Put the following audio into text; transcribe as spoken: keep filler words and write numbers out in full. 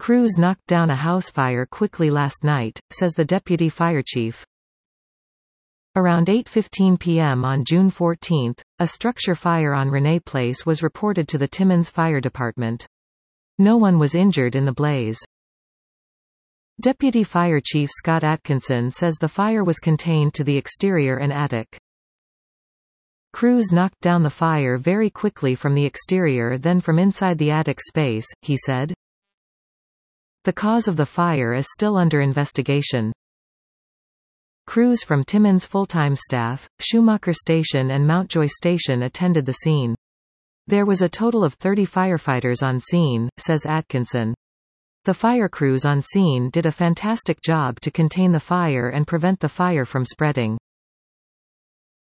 Crews knocked down a house fire quickly last night, says the deputy fire chief. Around eight fifteen p m on June fourteenth, a structure fire on Renee Place was reported to the Timmins Fire Department. No one was injured in the blaze. Deputy Fire Chief Scott Atkinson says the fire was contained to the exterior and attic. Crews knocked down the fire very quickly from the exterior, then from inside the attic space, he said. The cause of the fire is still under investigation. Crews from Timmins full-time staff, Schumacher Station and Mountjoy Station attended the scene. There was a total of thirty firefighters on scene, says Atkinson. The fire crews on scene did a fantastic job to contain the fire and prevent the fire from spreading.